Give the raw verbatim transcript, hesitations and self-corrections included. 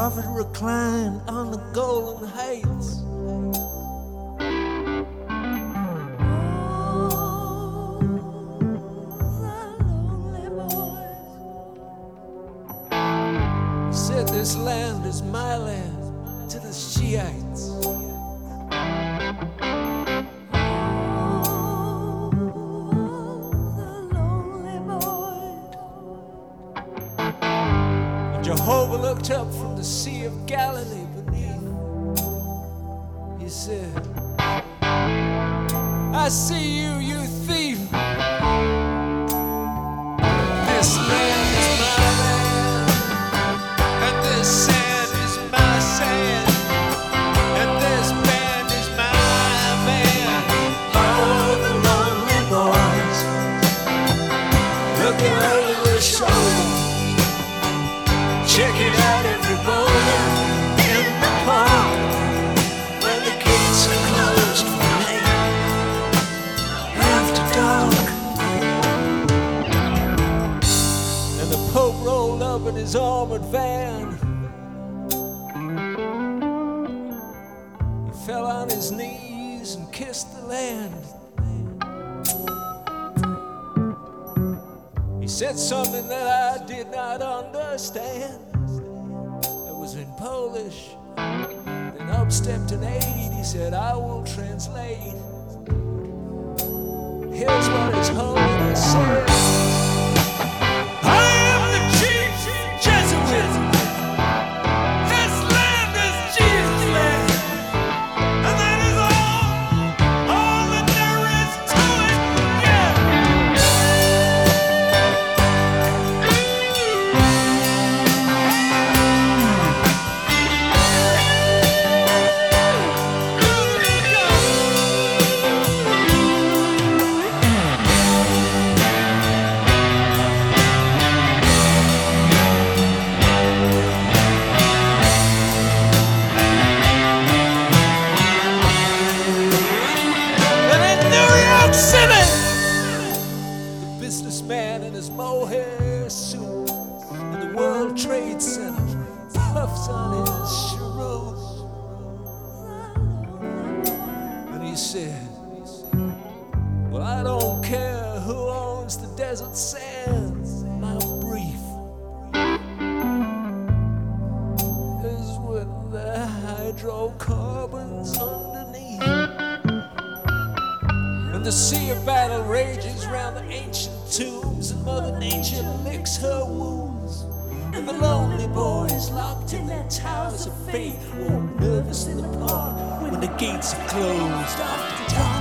prophet reclined on the golden heights. He said, this land is my land to the Shiites. Jehovah looked up from the Sea of Galilee beneath. He said, I see you, you thief. This land is my land, and this sand is my sand, and this band is my band. Oh, the lonely boys looking over their shoulder. Check it out every morning in the park when the gates are closed for night after dark. And the Pope rolled up in his armored van. He fell on his knees and kissed the land. He said something that I did not understand. It was in Polish. Then up stepped an aide. He said, I will translate. Here's what his holiness said. I am the chief Jesuit. This land is Jesus' land. And that is all, all that there is to it. Yeah. City. The businessman in his mohair suit in the World Trade Center puffs on his cheroot. And he said, well, I don't care who owns the desert sands. My brief is with the hydrocarbons underneath. And the sea of battle rages round the ancient tombs, and Mother Nature licks her wounds. And the lonely boys locked in their towers of faith walk nervously apart when the gates are closed after dark.